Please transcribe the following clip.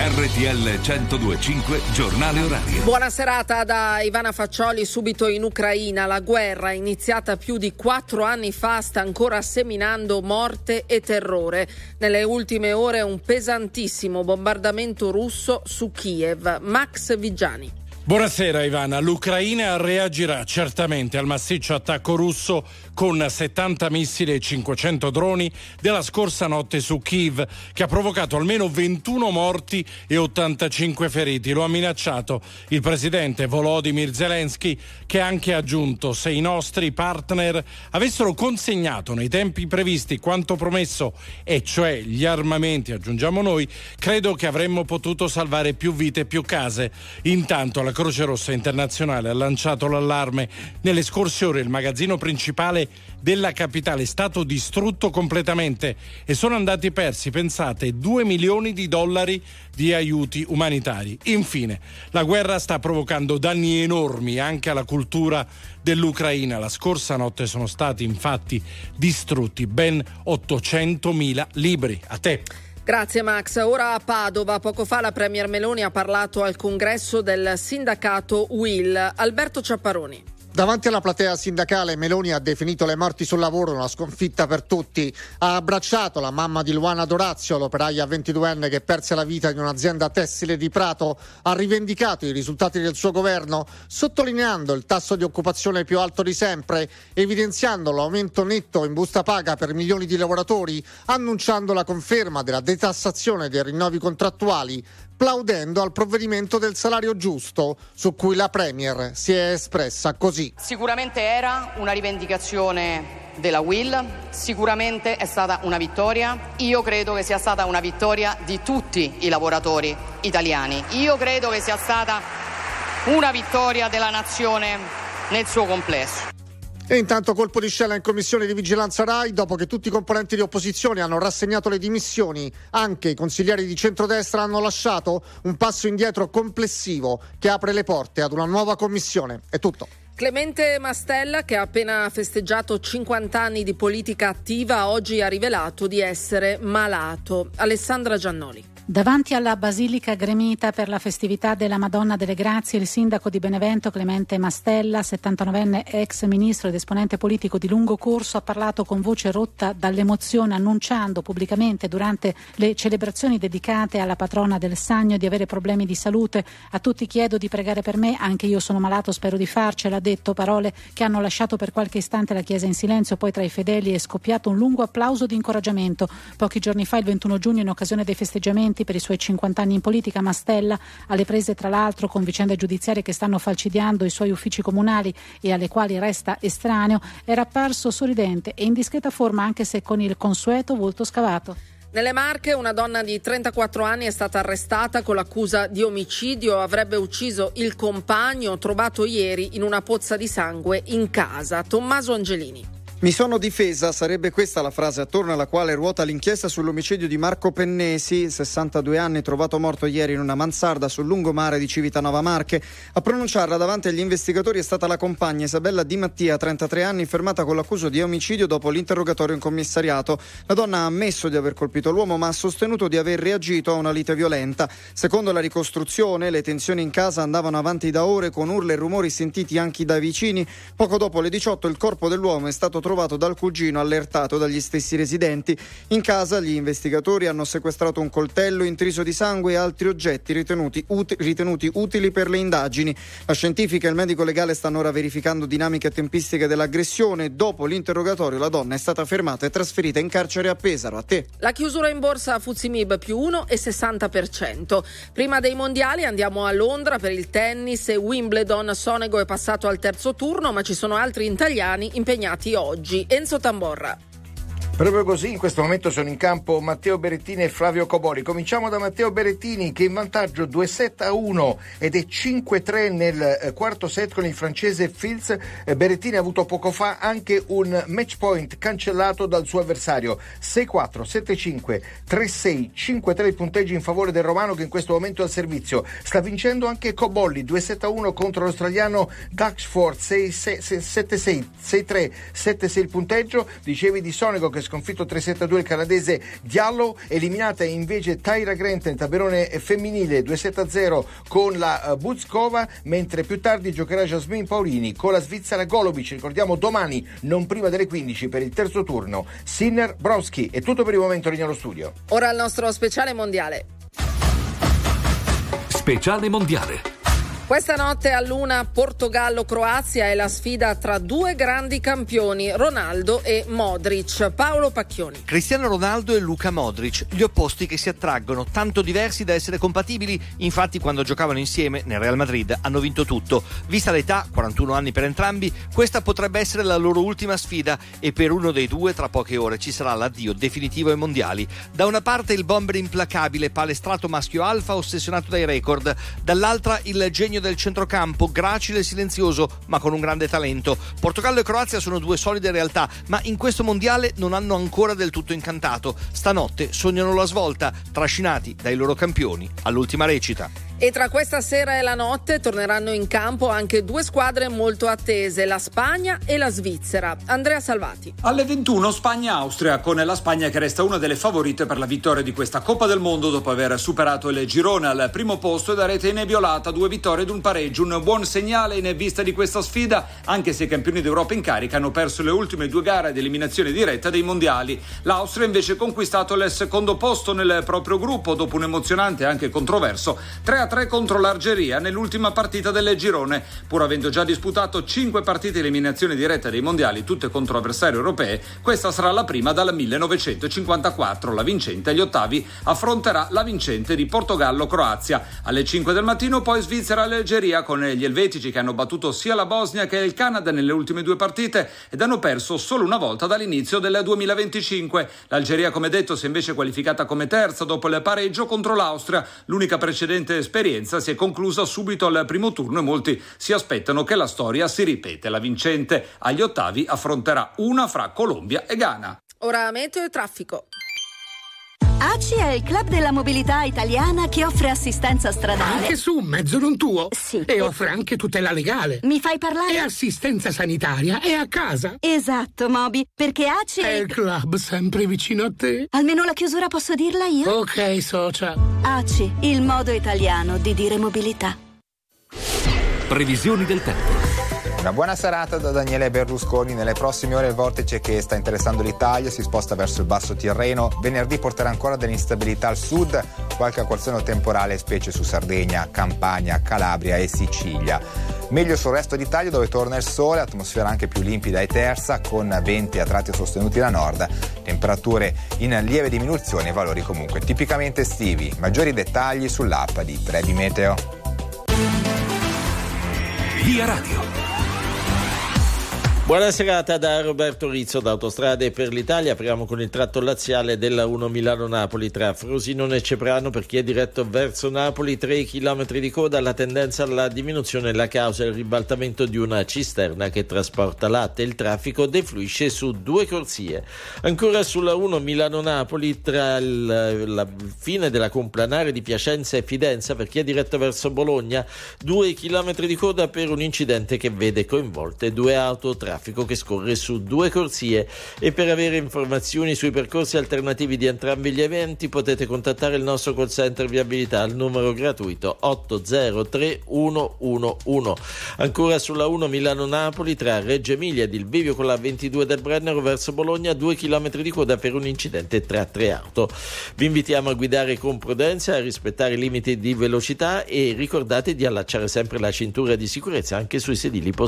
RTL 102.5 Giornale Orario. Buona serata da Ivana Faccioli. Subito in Ucraina. La guerra, iniziata più di 4 anni fa, sta ancora seminando morte e terrore. Nelle ultime ore un pesantissimo bombardamento russo su Kiev. Max Vigiani. Buonasera Ivana, l'Ucraina reagirà certamente al massiccio attacco russo con 70 missili e 500 droni della scorsa notte su Kiev, che ha provocato almeno 21 morti e 85 feriti. Lo ha minacciato il presidente Volodymyr Zelensky, che ha anche aggiunto: se i nostri partner avessero consegnato nei tempi previsti quanto promesso, e cioè gli armamenti, aggiungiamo noi, credo che avremmo potuto salvare più vite e più case. Intanto la Croce Rossa Internazionale ha lanciato l'allarme. Nelle scorse ore il magazzino principale della capitale è stato distrutto completamente e sono andati persi, pensate, $2 milioni di aiuti umanitari. Infine, la guerra sta provocando danni enormi anche alla cultura dell'Ucraina. La scorsa notte sono stati infatti distrutti ben 800.000 libri. A te. Grazie Max. Ora a Padova. Poco fa la Premier Meloni ha parlato al congresso del sindacato UIL. Alberto Ciapparoni. Davanti alla platea sindacale Meloni ha definito le morti sul lavoro una sconfitta per tutti. Ha abbracciato la mamma di Luana Dorazio, l'operaia 22enne che perse la vita in un'azienda tessile di Prato. Ha rivendicato i risultati del suo governo, sottolineando il tasso di occupazione più alto di sempre, evidenziando l'aumento netto in busta paga per milioni di lavoratori, annunciando la conferma della detassazione dei rinnovi contrattuali, plaudendo al provvedimento del salario giusto, su cui la Premier si è espressa così. Sicuramente era una rivendicazione della UIL, sicuramente è stata una vittoria. Io credo che sia stata una vittoria di tutti i lavoratori italiani. Io credo che sia stata una vittoria della nazione nel suo complesso. E intanto colpo di scena in commissione di vigilanza Rai, dopo che tutti i componenti di opposizione hanno rassegnato le dimissioni, anche i consiglieri di centrodestra hanno lasciato un passo indietro complessivo che apre le porte ad una nuova commissione. È tutto. Clemente Mastella, che ha appena festeggiato 50 anni di politica attiva, oggi ha rivelato di essere malato. Alessandra Giannoli. Davanti alla Basilica gremita per la festività della Madonna delle Grazie, il sindaco di Benevento Clemente Mastella, 79enne ex ministro ed esponente politico di lungo corso, ha parlato con voce rotta dall'emozione, annunciando pubblicamente durante le celebrazioni dedicate alla patrona del Sannio di avere problemi di salute. A tutti chiedo di pregare per me, anche io sono malato, spero di farcela, ha detto, parole che hanno lasciato per qualche istante la chiesa in silenzio. Poi tra i fedeli è scoppiato un lungo applauso di incoraggiamento. Pochi giorni fa, il 21 giugno, in occasione dei festeggiamenti per i suoi 50 anni in politica, Mastella, alle prese tra l'altro con vicende giudiziarie che stanno falcidiando i suoi uffici comunali e alle quali resta estraneo, era apparso sorridente e in discreta forma, anche se con il consueto volto scavato. Nelle Marche una donna di 34 anni è stata arrestata con l'accusa di omicidio. Avrebbe ucciso il compagno trovato ieri in una pozza di sangue in casa. Tommaso Angelini. Mi sono difesa, sarebbe questa la frase attorno alla quale ruota l'inchiesta sull'omicidio di Marco Pennesi, 62 anni, trovato morto ieri in una mansarda sul lungomare di Civitanova Marche. A pronunciarla davanti agli investigatori è stata la compagna Isabella Di Mattia, 33 anni, fermata con l'accusa di omicidio dopo l'interrogatorio in commissariato. La donna ha ammesso di aver colpito l'uomo, ma ha sostenuto di aver reagito a una lite violenta. Secondo la ricostruzione, le tensioni in casa andavano avanti da ore, con urla e rumori sentiti anche dai vicini. Poco dopo le 18 il corpo dell'uomo è stato trovato dal cugino, allertato dagli stessi residenti. In casa gli investigatori hanno sequestrato un coltello intriso di sangue e altri oggetti ritenuti utili per le indagini. La scientifica e il medico legale stanno ora verificando dinamiche e tempistiche dell'aggressione. Dopo l'interrogatorio la donna è stata fermata e trasferita in carcere a Pesaro. A te. La chiusura in borsa FTSE MIB più 1,60%. Prima dei mondiali andiamo a Londra per il tennis e Wimbledon. Sonego è passato al terzo turno, ma ci sono altri italiani impegnati oggi. Enzo Tamborra. Proprio così, in questo momento sono in campo Matteo Berrettini e Flavio Coboli. Cominciamo da Matteo Berrettini, che è in vantaggio 2-7-1 ed è 5-3 nel quarto set con il francese Fils. Berrettini ha avuto poco fa anche un match point cancellato dal suo avversario. 6-4, 7-5, 3-6, 5-3 il punteggio in favore del romano, che in questo momento è al servizio. Sta vincendo anche Cobolli, 2-7-1 contro l'australiano Duxford, 7-6, 6-3, 7-6 il punteggio. Dicevi di Sonego che sconfitto 3-7-2 il canadese Diallo, eliminata invece Tyra Grant nel tabellone femminile 2-7-0 con la Buzkova, mentre più tardi giocherà Jasmine Paolini con la svizzera Golovic. Ricordiamo domani, non prima delle 15, per il terzo turno Sinner-Browski. È tutto per il momento, linea allo studio. Ora il nostro speciale mondiale. Speciale mondiale. Questa notte all'1 Portogallo-Croazia è la sfida tra due grandi campioni, Ronaldo e Modric. Paolo Pacchioni. Cristiano Ronaldo e Luka Modric, gli opposti che si attraggono, tanto diversi da essere compatibili. Infatti quando giocavano insieme nel Real Madrid hanno vinto tutto. Vista l'età, 41 anni per entrambi, questa potrebbe essere la loro ultima sfida e per uno dei due tra poche ore ci sarà l'addio definitivo ai mondiali. Da una parte il bomber implacabile, palestrato maschio alfa ossessionato dai record, dall'altra il genio del centrocampo, gracile e silenzioso ma con un grande talento. Portogallo e Croazia sono due solide realtà, ma in questo mondiale non hanno ancora del tutto incantato. Stanotte sognano la svolta, trascinati dai loro campioni all'ultima recita. E tra questa sera e la notte torneranno in campo anche due squadre molto attese, la Spagna e la Svizzera. Andrea Salvati. Alle 21 Spagna-Austria, con la Spagna che resta una delle favorite per la vittoria di questa Coppa del Mondo dopo aver superato il girone al primo posto ed a rete inviolata, 2 vittorie ed un pareggio. Un buon segnale in vista di questa sfida, anche se i campioni d'Europa in carica hanno perso le ultime 2 gare di eliminazione diretta dei mondiali. L'Austria invece ha conquistato il secondo posto nel proprio gruppo dopo un emozionante e anche controverso 3-3 contro l'Algeria nell'ultima partita del girone. Pur avendo già disputato 5 partite di eliminazione diretta dei mondiali, tutte contro avversari europei, questa sarà la prima dal 1954. La vincente agli ottavi affronterà la vincente di Portogallo-Croazia. Alle 5 del mattino poi Svizzera-Algeria, con gli elvetici che hanno battuto sia la Bosnia che il Canada nelle ultime 2 partite ed hanno perso solo una volta dall'inizio del 2025. L'Algeria, come detto, si è invece qualificata come terza dopo il pareggio contro l'Austria. L'unica precedente esperienza si è conclusa subito al primo turno e molti si aspettano che la storia si ripete. La vincente agli ottavi affronterà una fra Colombia e Ghana. Ora meteo e traffico. ACI è il club della mobilità italiana che offre assistenza stradale. Anche su un mezzo non tuo? Sì. E offre anche tutela legale. Mi fai parlare? E assistenza sanitaria. E a casa. Esatto, Moby, perché ACI è il club sempre vicino a te. Almeno la chiusura posso dirla io? Ok, socia. ACI, il modo italiano di dire mobilità. Previsioni del tempo. Una buona serata da Daniele Berlusconi. Nelle prossime ore il vortice che sta interessando l'Italia si sposta verso il basso Tirreno. Venerdì porterà ancora dell'instabilità al sud, qualche acquazzone temporale specie su Sardegna, Campania, Calabria e Sicilia. Meglio sul resto d'Italia dove torna il sole, atmosfera anche più limpida e tersa con venti a tratti sostenuti da nord, temperature in lieve diminuzione e valori comunque tipicamente estivi. Maggiori dettagli sull'app di Trebi Meteo. Via Radio. Buona serata da Roberto Rizzo da Autostrade per l'Italia. Apriamo con il tratto laziale della 1 Milano-Napoli tra Frosinone e Ceprano per chi è diretto verso Napoli, 3 chilometri di coda, la tendenza alla diminuzione, la causa è il ribaltamento di una cisterna che trasporta latte. Il traffico defluisce su 2 corsie. Ancora sulla 1 Milano-Napoli tra la fine della complanare di Piacenza e Fidenza per chi è diretto verso Bologna, 2 chilometri di coda per un incidente che vede coinvolte 2 auto, traffico che scorre su 2 corsie. E per avere informazioni sui percorsi alternativi di entrambi gli eventi potete contattare il nostro call center viabilità al numero gratuito 803 111. Ancora sulla 1 Milano-Napoli tra Reggio Emilia ed il bivio con la 22 del Brennero verso Bologna, 2 chilometri di coda per un incidente tra 3 auto. Vi invitiamo a guidare con prudenza, a rispettare i limiti di velocità e ricordate di allacciare sempre la cintura di sicurezza anche sui sedili